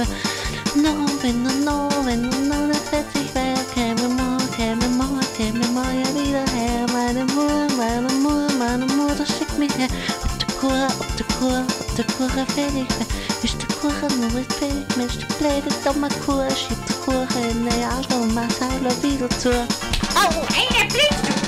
weg. No, wenn du, das setz ich weg. Käme morgen ja wieder her. Meine Mutter schickt mich her. Op de kur, weet ik ben. Is de kur nooit weg, met de kleden dan maar koer. Schiet de kur in de auto, maar zij loopt weer door. Oh, eine Blitz!